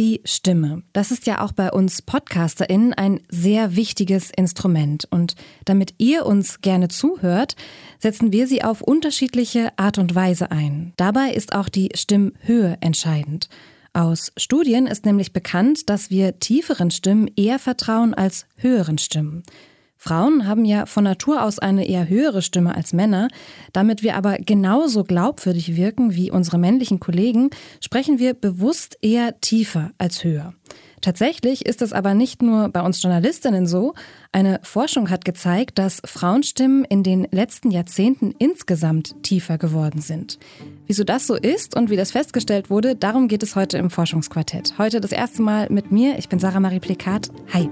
Die Stimme. Das ist ja auch bei uns PodcasterInnen ein sehr wichtiges Instrument. Und damit ihr uns gerne zuhört, setzen wir sie auf unterschiedliche Art und Weise ein. Dabei ist auch die Stimmhöhe entscheidend. Aus Studien ist nämlich bekannt, dass wir tieferen Stimmen eher vertrauen als höheren Stimmen. Frauen haben ja von Natur aus eine eher höhere Stimme als Männer. Damit wir aber genauso glaubwürdig wirken wie unsere männlichen Kollegen, sprechen wir bewusst eher tiefer als höher. Tatsächlich ist es aber nicht nur bei uns Journalistinnen so. Eine Forschung hat gezeigt, dass Frauenstimmen in den letzten Jahrzehnten insgesamt tiefer geworden sind. Wieso das so ist und wie das festgestellt wurde, darum geht es heute im Forschungsquartett. Heute das erste Mal mit mir. Ich bin Sarah Marie Plikat. Hi.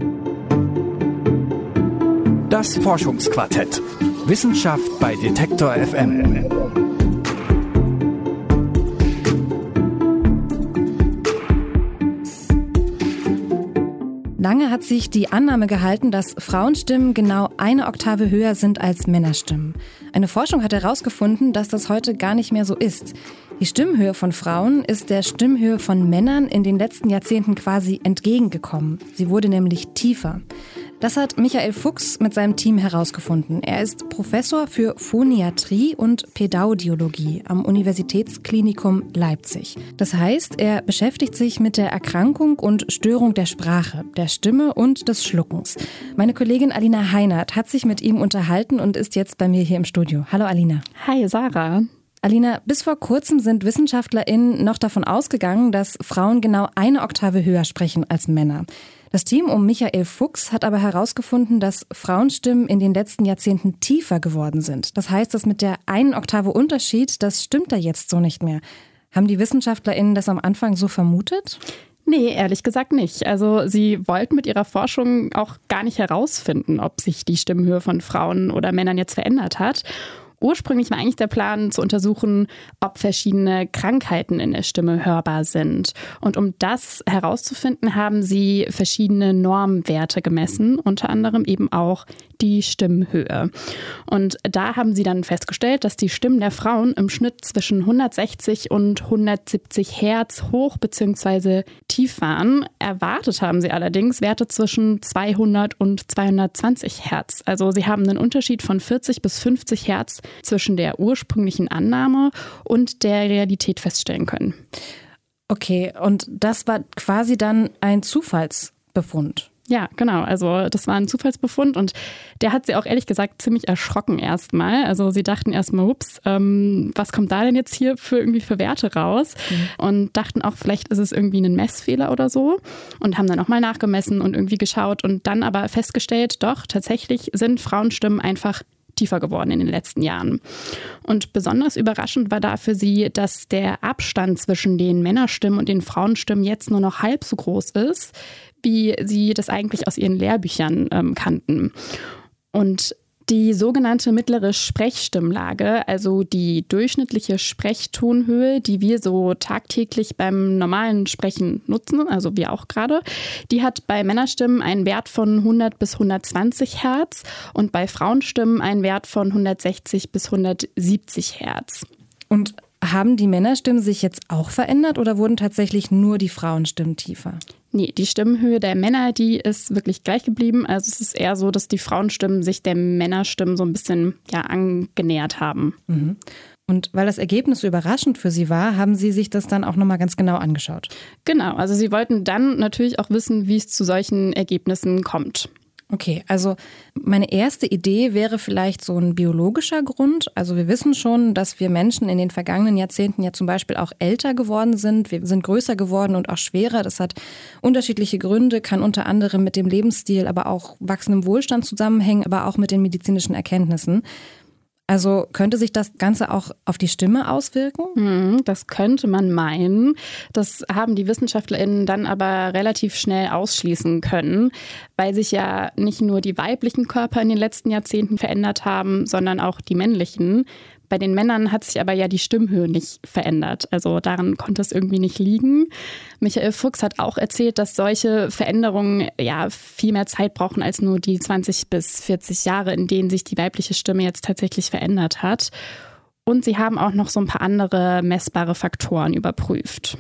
Das Forschungsquartett. Wissenschaft bei Detektor FM. Lange hat sich die Annahme gehalten, dass Frauenstimmen genau eine Oktave höher sind als Männerstimmen. Eine Forschung hat herausgefunden, dass das heute gar nicht mehr so ist. Die Stimmhöhe von Frauen ist der Stimmhöhe von Männern in den letzten Jahrzehnten quasi entgegengekommen. Sie wurde nämlich tiefer. Das hat Michael Fuchs mit seinem Team herausgefunden. Er ist Professor für Phoniatrie und Pädaudiologie am Universitätsklinikum Leipzig. Das heißt, er beschäftigt sich mit der Erkrankung und Störung der Sprache, der Stimme und des Schluckens. Meine Kollegin Alina Heinert hat sich mit ihm unterhalten und ist jetzt bei mir hier im Studio. Hallo Alina. Hi Sarah. Alina, bis vor kurzem sind WissenschaftlerInnen noch davon ausgegangen, dass Frauen genau eine Oktave höher sprechen als Männer. Das Team um Michael Fuchs hat aber herausgefunden, dass Frauenstimmen in den letzten Jahrzehnten tiefer geworden sind. Das heißt, das mit der einen Oktave Unterschied, das stimmt da jetzt so nicht mehr. Haben die WissenschaftlerInnen das am Anfang so vermutet? Nee, ehrlich gesagt nicht. Also sie wollten mit ihrer Forschung auch gar nicht herausfinden, ob sich die Stimmhöhe von Frauen oder Männern jetzt verändert hat. Ursprünglich war eigentlich der Plan, zu untersuchen, ob verschiedene Krankheiten in der Stimme hörbar sind. Und um das herauszufinden, haben sie verschiedene Normwerte gemessen, unter anderem eben auch die Stimmhöhe. Und da haben sie dann festgestellt, dass die Stimmen der Frauen im Schnitt zwischen 160 und 170 Hertz hoch bzw. tief waren. Erwartet haben sie allerdings Werte zwischen 200 und 220 Hertz. Also sie haben einen Unterschied von 40 bis 50 Hertz zwischen der ursprünglichen Annahme und der Realität feststellen können. Okay, und das war quasi dann ein Zufallsbefund? Ja, genau. Also das war ein Zufallsbefund und der hat sie auch ehrlich gesagt ziemlich erschrocken erstmal. Also sie dachten erstmal, ups, was kommt da denn jetzt hier für Werte raus? Und dachten auch, vielleicht ist es irgendwie ein Messfehler oder so und haben dann auch mal nachgemessen und irgendwie geschaut und dann aber festgestellt, doch, tatsächlich sind Frauenstimmen einfach tiefer geworden in den letzten Jahren. Und besonders überraschend war da für sie, dass der Abstand zwischen den Männerstimmen und den Frauenstimmen jetzt nur noch halb so groß ist, wie sie das eigentlich aus ihren Lehrbüchern kannten. Und die sogenannte mittlere Sprechstimmlage, also die durchschnittliche Sprechtonhöhe, die wir so tagtäglich beim normalen Sprechen nutzen, also wir auch gerade, die hat bei Männerstimmen einen Wert von 100 bis 120 Hertz und bei Frauenstimmen einen Wert von 160 bis 170 Hertz. Und haben die Männerstimmen sich jetzt auch verändert oder wurden tatsächlich nur die Frauenstimmen tiefer? Nee, die Stimmhöhe der Männer, die ist wirklich gleich geblieben. Also es ist eher so, dass die Frauenstimmen sich der Männerstimmen so ein bisschen angenähert haben. Mhm. Und weil das Ergebnis so überraschend für Sie war, haben Sie sich das dann auch nochmal ganz genau angeschaut? Genau, also Sie wollten dann natürlich auch wissen, wie es zu solchen Ergebnissen kommt. Okay, also meine erste Idee wäre vielleicht so ein biologischer Grund. Also wir wissen schon, dass wir Menschen in den vergangenen Jahrzehnten ja zum Beispiel auch älter geworden sind. Wir sind größer geworden und auch schwerer. Das hat unterschiedliche Gründe, kann unter anderem mit dem Lebensstil, aber auch wachsendem Wohlstand zusammenhängen, aber auch mit den medizinischen Erkenntnissen. Also könnte sich das Ganze auch auf die Stimme auswirken? Das könnte man meinen. Das haben die WissenschaftlerInnen dann aber relativ schnell ausschließen können, weil sich ja nicht nur die weiblichen Körper in den letzten Jahrzehnten verändert haben, sondern auch die männlichen. Bei den Männern hat sich aber ja die Stimmhöhe nicht verändert. Also daran konnte es irgendwie nicht liegen. Michael Fuchs hat auch erzählt, dass solche Veränderungen ja viel mehr Zeit brauchen als nur die 20 bis 40 Jahre, in denen sich die weibliche Stimme jetzt tatsächlich verändert hat. Und sie haben auch noch so ein paar andere messbare Faktoren überprüft.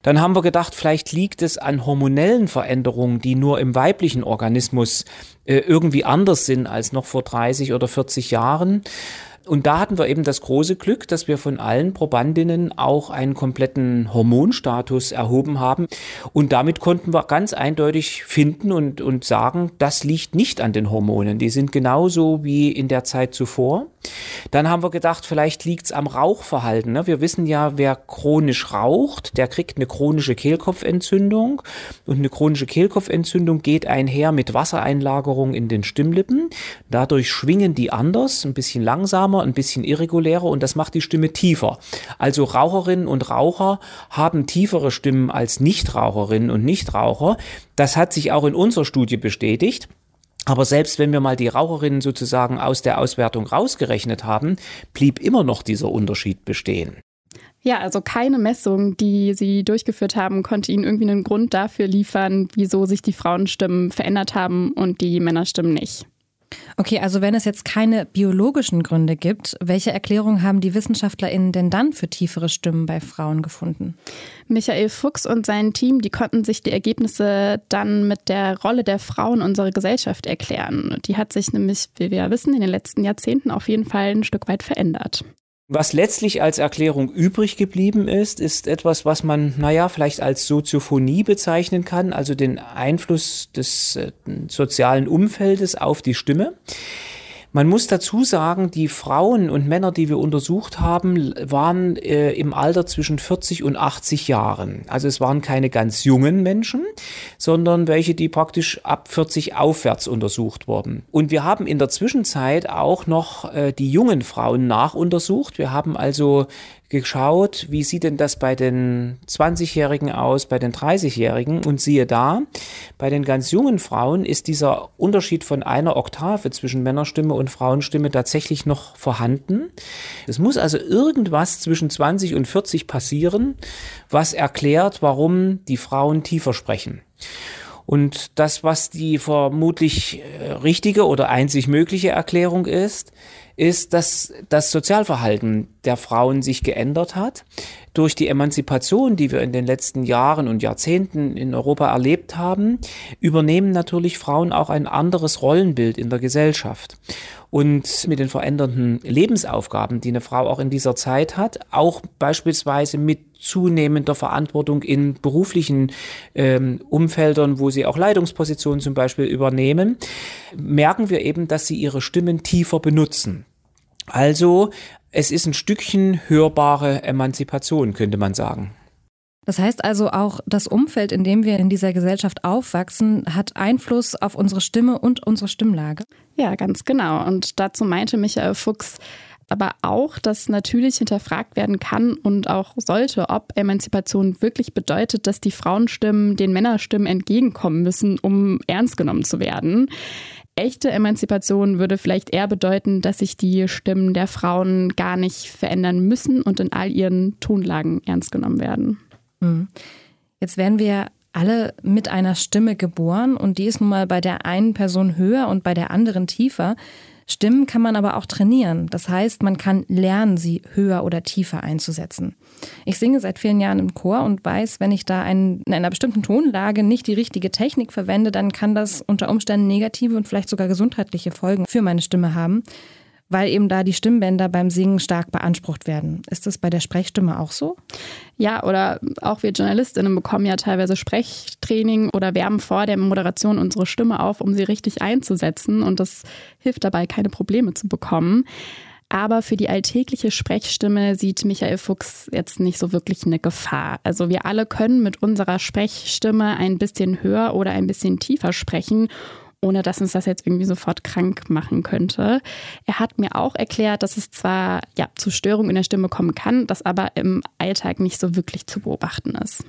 Dann haben wir gedacht, vielleicht liegt es an hormonellen Veränderungen, die nur im weiblichen Organismus irgendwie anders sind als noch vor 30 oder 40 Jahren. Und da hatten wir eben das große Glück, dass wir von allen Probandinnen auch einen kompletten Hormonstatus erhoben haben. Und damit konnten wir ganz eindeutig finden und sagen, das liegt nicht an den Hormonen. Die sind genauso wie in der Zeit zuvor. Dann haben wir gedacht, vielleicht liegt es am Rauchverhalten. Ne? Wir wissen ja, wer chronisch raucht, der kriegt eine chronische Kehlkopfentzündung. Und eine chronische Kehlkopfentzündung geht einher mit Wassereinlagerung in den Stimmlippen. Dadurch schwingen die anders, ein bisschen langsamer, ein bisschen irregulärer und das macht die Stimme tiefer. Also Raucherinnen und Raucher haben tiefere Stimmen als Nichtraucherinnen und Nichtraucher. Das hat sich auch in unserer Studie bestätigt. Aber selbst wenn wir mal die Raucherinnen sozusagen aus der Auswertung rausgerechnet haben, blieb immer noch dieser Unterschied bestehen. Ja, also keine Messung, die Sie durchgeführt haben, konnte Ihnen irgendwie einen Grund dafür liefern, wieso sich die Frauenstimmen verändert haben und die Männerstimmen nicht. Okay, also wenn es jetzt keine biologischen Gründe gibt, welche Erklärung haben die WissenschaftlerInnen denn dann für tiefere Stimmen bei Frauen gefunden? Michael Fuchs und sein Team, die konnten sich die Ergebnisse dann mit der Rolle der Frauen in unserer Gesellschaft erklären. Die hat sich nämlich, wie wir ja wissen, in den letzten Jahrzehnten auf jeden Fall ein Stück weit verändert. Was letztlich als Erklärung übrig geblieben ist etwas, was man, vielleicht als Soziophonie bezeichnen kann, also den Einfluss des sozialen Umfeldes auf die Stimme. Man muss dazu sagen, die Frauen und Männer, die wir untersucht haben, waren im Alter zwischen 40 und 80 Jahren. Also es waren keine ganz jungen Menschen, sondern welche, die praktisch ab 40 aufwärts untersucht wurden. Und wir haben in der Zwischenzeit auch noch die jungen Frauen nachuntersucht. Wir haben also geschaut, wie sieht denn das bei den 20-Jährigen aus, bei den 30-Jährigen und siehe da, bei den ganz jungen Frauen ist dieser Unterschied von einer Oktave zwischen Männerstimme und Frauenstimme tatsächlich noch vorhanden. Es muss also irgendwas zwischen 20 und 40 passieren, was erklärt, warum die Frauen tiefer sprechen. Und das, was die vermutlich richtige oder einzig mögliche Erklärung ist, dass das Sozialverhalten der Frauen sich geändert hat. Durch die Emanzipation, die wir in den letzten Jahren und Jahrzehnten in Europa erlebt haben, übernehmen natürlich Frauen auch ein anderes Rollenbild in der Gesellschaft. Und mit den verändernden Lebensaufgaben, die eine Frau auch in dieser Zeit hat, auch beispielsweise mit zunehmender Verantwortung in beruflichen Umfeldern, wo sie auch Leitungspositionen zum Beispiel übernehmen, merken wir eben, dass sie ihre Stimmen tiefer benutzen. Also es ist ein Stückchen hörbare Emanzipation, könnte man sagen. Das heißt also auch, das Umfeld, in dem wir in dieser Gesellschaft aufwachsen, hat Einfluss auf unsere Stimme und unsere Stimmlage? Ja, ganz genau. Und dazu meinte Michael Fuchs aber auch, dass natürlich hinterfragt werden kann und auch sollte, ob Emanzipation wirklich bedeutet, dass die Frauenstimmen den Männerstimmen entgegenkommen müssen, um ernst genommen zu werden. Echte Emanzipation würde vielleicht eher bedeuten, dass sich die Stimmen der Frauen gar nicht verändern müssen und in all ihren Tonlagen ernst genommen werden. Jetzt werden wir alle mit einer Stimme geboren und die ist nun mal bei der einen Person höher und bei der anderen tiefer. Stimmen kann man aber auch trainieren. Das heißt, man kann lernen, sie höher oder tiefer einzusetzen. Ich singe seit vielen Jahren im Chor und weiß, wenn ich da in einer bestimmten Tonlage nicht die richtige Technik verwende, dann kann das unter Umständen negative und vielleicht sogar gesundheitliche Folgen für meine Stimme haben, weil eben da die Stimmbänder beim Singen stark beansprucht werden. Ist das bei der Sprechstimme auch so? Ja, oder auch wir JournalistInnen bekommen ja teilweise Sprechtraining oder wärmen vor der Moderation unsere Stimme auf, um sie richtig einzusetzen. Und das hilft dabei, keine Probleme zu bekommen. Aber für die alltägliche Sprechstimme sieht Michael Fuchs jetzt nicht so wirklich eine Gefahr. Also wir alle können mit unserer Sprechstimme ein bisschen höher oder ein bisschen tiefer sprechen, ohne dass uns das jetzt irgendwie sofort krank machen könnte. Er hat mir auch erklärt, dass es zwar zu Störungen in der Stimme kommen kann, das aber im Alltag nicht so wirklich zu beobachten ist.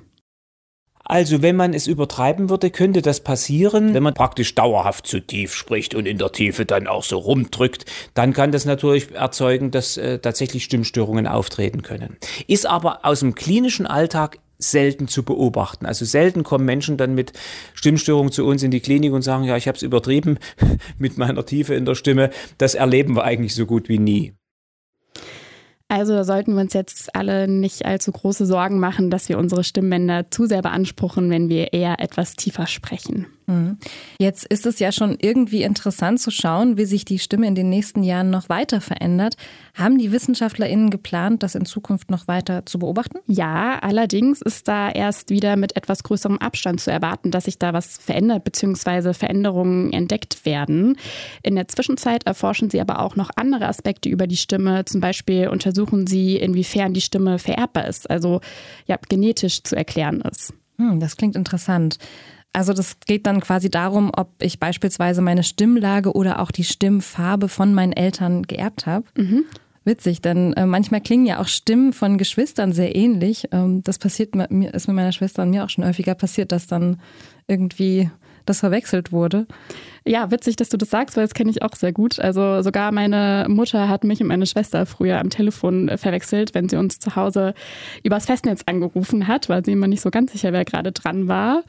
Also wenn man es übertreiben würde, könnte das passieren, wenn man praktisch dauerhaft zu tief spricht und in der Tiefe dann auch so rumdrückt, dann kann das natürlich erzeugen, dass tatsächlich Stimmstörungen auftreten können. Ist aber aus dem klinischen Alltag selten zu beobachten. Also selten kommen Menschen dann mit Stimmstörungen zu uns in die Klinik und sagen, ja, ich habe es übertrieben mit meiner Tiefe in der Stimme. Das erleben wir eigentlich so gut wie nie. Also da sollten wir uns jetzt alle nicht allzu große Sorgen machen, dass wir unsere Stimmbänder zu sehr beanspruchen, wenn wir eher etwas tiefer sprechen. Jetzt ist es ja schon irgendwie interessant zu schauen, wie sich die Stimme in den nächsten Jahren noch weiter verändert. Haben die WissenschaftlerInnen geplant, das in Zukunft noch weiter zu beobachten? Ja, allerdings ist da erst wieder mit etwas größerem Abstand zu erwarten, dass sich da was verändert bzw. Veränderungen entdeckt werden. In der Zwischenzeit erforschen sie aber auch noch andere Aspekte über die Stimme. Zum Beispiel untersuchen sie, inwiefern die Stimme vererbbar ist, also genetisch zu erklären ist. Das klingt interessant. Also das geht dann quasi darum, ob ich beispielsweise meine Stimmlage oder auch die Stimmfarbe von meinen Eltern geerbt habe. Witzig, denn manchmal klingen ja auch Stimmen von Geschwistern sehr ähnlich. Das ist mit meiner Schwester und mir auch schon häufiger passiert, dass dann irgendwie das verwechselt wurde. Ja, witzig, dass du das sagst, weil das kenne ich auch sehr gut. Also sogar meine Mutter hat mich und meine Schwester früher am Telefon verwechselt, wenn sie uns zu Hause übers Festnetz angerufen hat, weil sie immer nicht so ganz sicher, wer gerade dran war.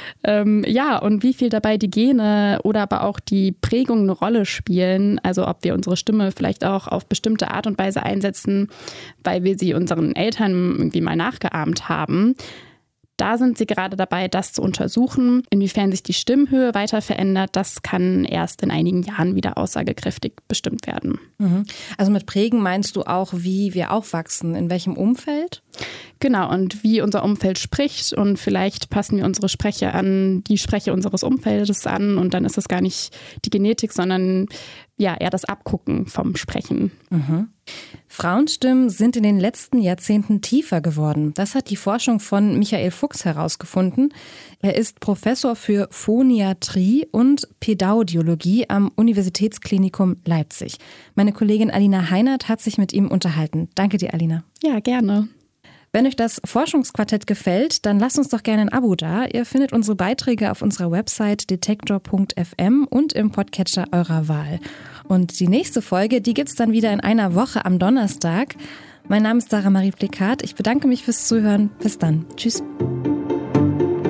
Und wie viel dabei die Gene oder aber auch die Prägung eine Rolle spielen, also ob wir unsere Stimme vielleicht auch auf bestimmte Art und Weise einsetzen, weil wir sie unseren Eltern irgendwie mal nachgeahmt haben. Da sind sie gerade dabei, das zu untersuchen. Inwiefern sich die Stimmhöhe weiter verändert, das kann erst in einigen Jahren wieder aussagekräftig bestimmt werden. Also mit Prägen meinst du auch, wie wir aufwachsen, in welchem Umfeld? Genau, und wie unser Umfeld spricht, und vielleicht passen wir unsere Sprecher an die Sprecher unseres Umfeldes an, und dann ist es gar nicht die Genetik, sondern eher das Abgucken vom Sprechen. Frauenstimmen sind in den letzten Jahrzehnten tiefer geworden. Das hat die Forschung von Michael Fuchs herausgefunden. Er ist Professor für Phoniatrie und Pädaudiologie am Universitätsklinikum Leipzig. Meine Kollegin Alina Heinert hat sich mit ihm unterhalten. Danke dir, Alina. Ja, gerne. Wenn euch das Forschungsquartett gefällt, dann lasst uns doch gerne ein Abo da. Ihr findet unsere Beiträge auf unserer Website detektor.fm und im Podcatcher eurer Wahl. Und die nächste Folge, die gibt's dann wieder in einer Woche am Donnerstag. Mein Name ist Sarah Marie Plikat. Ich bedanke mich fürs Zuhören. Bis dann. Tschüss.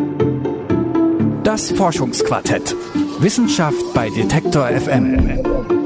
Das Forschungsquartett. Wissenschaft bei Detektor FM.